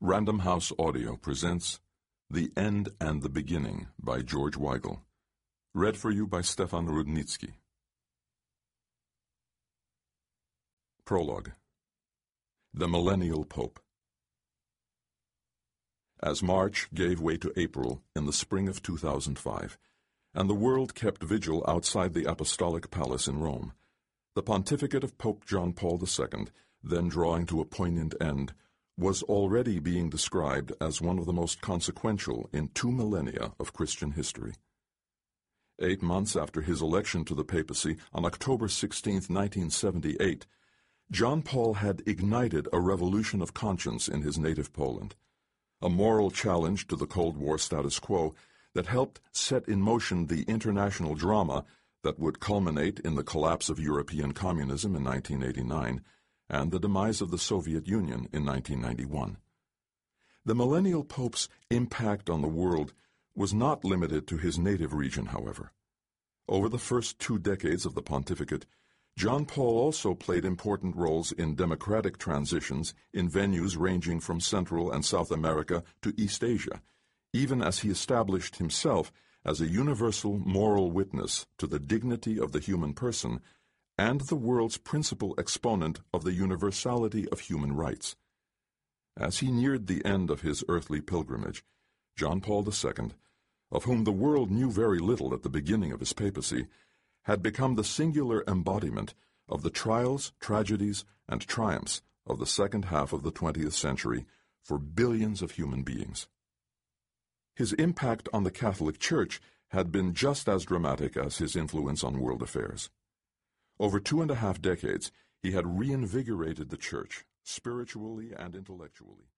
Random House Audio presents The End and the Beginning by George Weigel. Read for you by Stefan Rudnitsky. Prologue. The Millennial Pope. As March gave way to April in the spring of 2005, and the world kept vigil outside the Apostolic Palace in Rome, the pontificate of Pope John Paul II, then drawing to a poignant end, was already being described as one of the most consequential in 2 millennia of Christian history. 8 months after his election to the papacy on October 16, 1978, John Paul had ignited a revolution of conscience in his native Poland, a moral challenge to the Cold War status quo that helped set in motion the international drama that would culminate in the collapse of European communism in 1989 and the demise of the Soviet Union in 1991. The millennial pope's impact on the world was not limited to his native region, however. Over the first 2 decades of the pontificate, John Paul also played important roles in democratic transitions in venues ranging from Central and South America to East Asia, even as he established himself as a universal moral witness to the dignity of the human person and the world's principal exponent of the universality of human rights. As he neared the end of his earthly pilgrimage, John Paul II, of whom the world knew very little at the beginning of his papacy, had become the singular embodiment of the trials, tragedies, and triumphs of the second half of the 20th century for billions of human beings. His impact on the Catholic Church had been just as dramatic as his influence on world affairs. Over 2.5 decades, he had reinvigorated the Church, spiritually and intellectually.